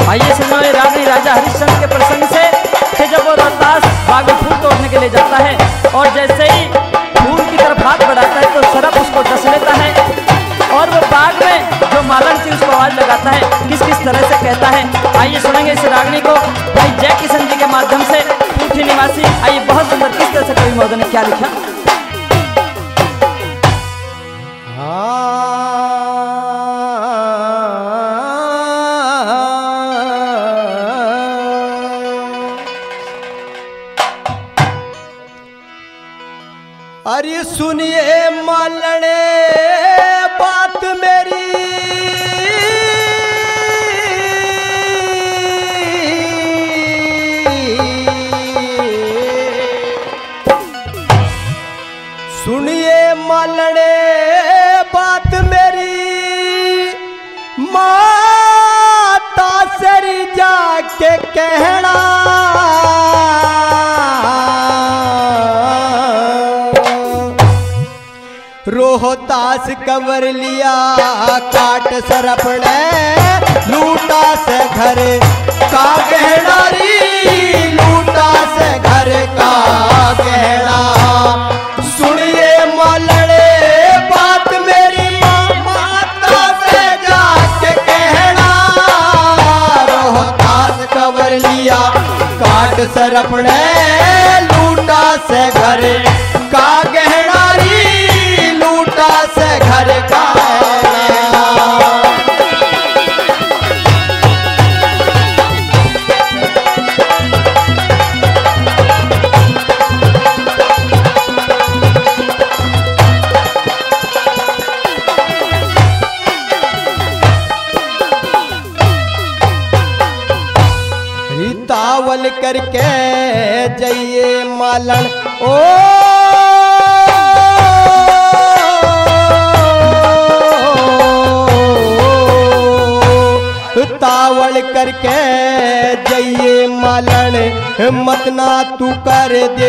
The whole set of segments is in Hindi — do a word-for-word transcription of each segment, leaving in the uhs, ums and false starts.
आइए सुनाए रानी राजा हरिश्चंद्र के प्रसंग से कि जब वो रोहतास बाग में फूल तोड़ने के लिए जाता है और जैसे ही फूल की तरफ हाथ बढ़ाता है तो सरप उसको डस लेता है और वो बाग में जो मालन थी उसको आवाज लगाता है, किस किस तरह से कहता है। आइए सुनेंगे इस रागनी को भाई जय किशन जी के माध्यम से पूठी निवासी। आइए बहुत सुंदर किस तरह से कवि महोदय ने क्या लिखा। अरे सुनिए मालने बात मेरी, सुनिए मालने बात मेरी, माता सरी जाके कहना रोहतास कवर लिया काट सरपने, लूटा से घर का गहना री, लूटा से घर का गहना। सुनिए मालने बात मेरी, माता से जाके कहना रोहतास कवर लिया काट सरपने, लूटा से घर का गहना री, से घर का रितावल करके जाइए मालन ओ तावल करके जाइए मालन, मत ना तू कर दे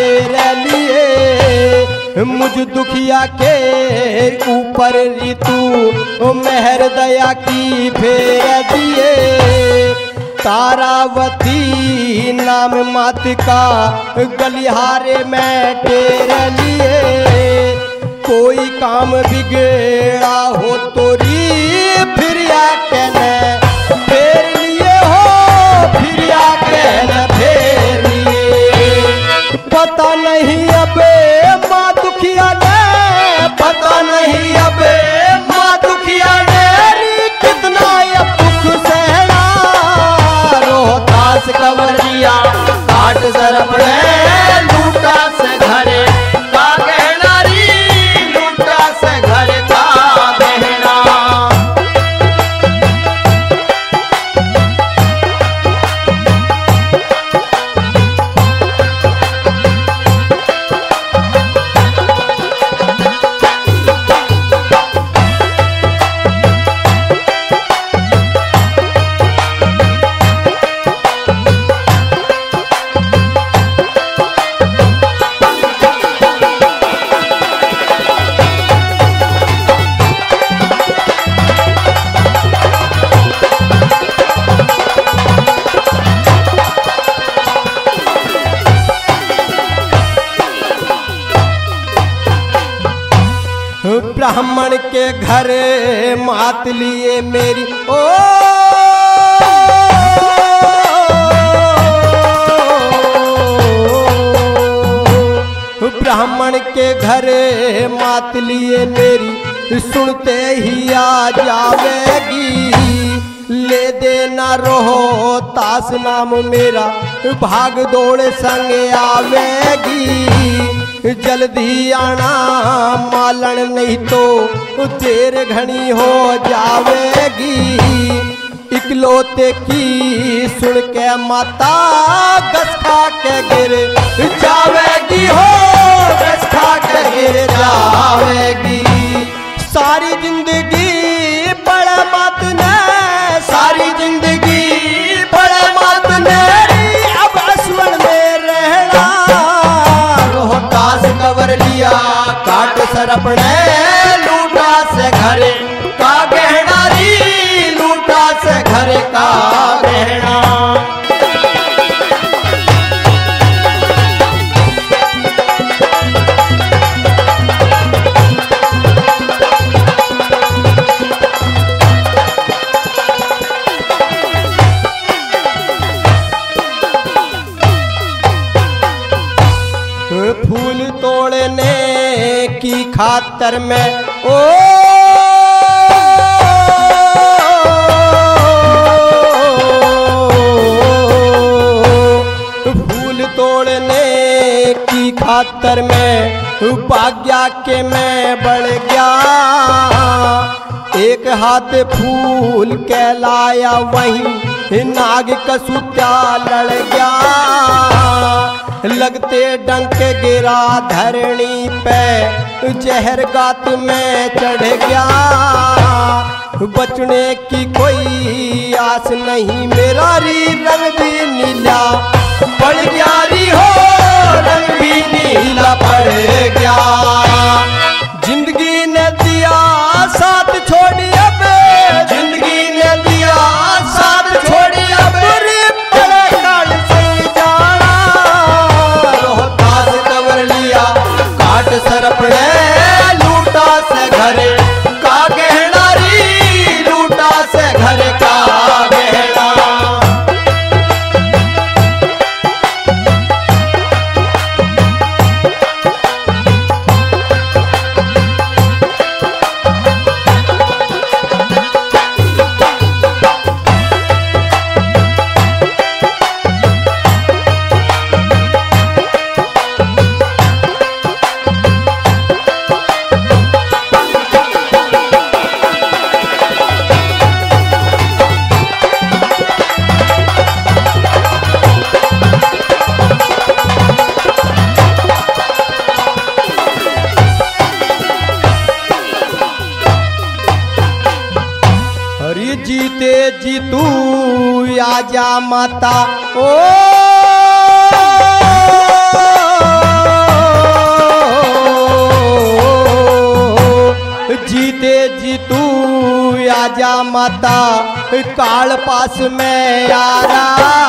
लिए मुझ दुखिया के ऊपर ऋतु मेहर दया की फेर दिए। तारावती नाम मात का गलिहारे में टेर लिए, कोई काम बिगड़ा हो तो री फिर या कहने फेर लिए हो, फिर या कहने फेर लिए। पता नहीं अबे माँ दुखिया ने, पता नहीं अबे माँ दुखिया ने कितना अब दुख सहना, रोहतास कवर लिया काट सरपने, लूटा से घरे का गहना री, लूटा से घर का गहना। ब्राह्मण के घर मात लिए मेरी ओ, ब्राह्मण के घर मात लिए मेरी, सुनते ही आ जावेगी, ले देना रोहतास नाम मेरा, भाग दौड़ संग आवेगी। जल्दी आना मालन नहीं तो देर घनी हो जावेगी। इकलौते की सुन के माता गस खा के गिर जावेगी हो, गस खा के गिर जावेगी। सारी जिंदगी बड़ा मत ने, सारी जिंदगी बड़ा मत ने, अब असवन में रहना रोहतास कवर लिया काट सरपने, लूटा से घर का गहना री, लूटा से घर का गहना। खातर में ओ फूल तोड़ने की खातर में भाग्या के मैं बढ़ गया। एक हाथ फूल कहलाया वहीं नाग कसूत्या लड़ गया। लगते डंक गिरा धरणी पे जहर गात में चढ़ गया। बचने की कोई आस नहीं मेरा री रंग भी नीला पड़ गया री हो रंग भी नीला पड़ गया। जिंदगी ने दिया साथ छोड़ी अब जिंदगी ने दिया साथ छोड़ी अब पड़े काल से जाना। रोहतास कवर लिया काट सरपड़े लूटा से घरे का गहना री लूटा से घरे का गहना। जीते जी तू आजा माता ओ जीते जी तू आजा माता काल पास में यारा।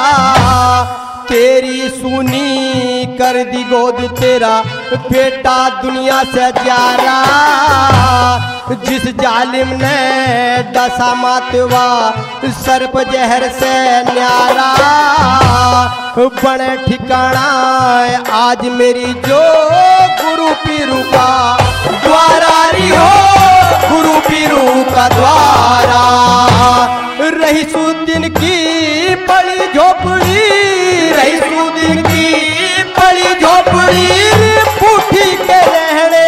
तेरी सुनी कर दी गोद तेरा बेटा दुनिया से जा रहा। जिस जालिम ने दशा मातवा सर्प जहर से न्यारा। बड़े ठिकाना आज मेरी जो गुरु पीरू का द्वारा री हो गुरु पीरू का द्वारा। रही सुदिन की बड़ी झोपड़ी रही सुदिन की बड़ी झोपड़ी पूठी के रहने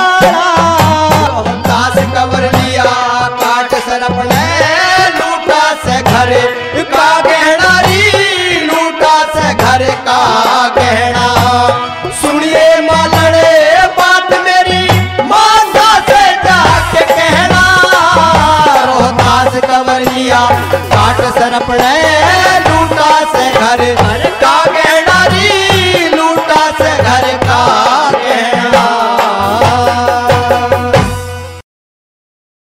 कवर लिया काट सरपने लूटा से घरे का गहना री लूटा से घरे का गहना। सुनिए मालने बात मेरी माता से जाके कहना। रोहतास कवर लिया काट सरपने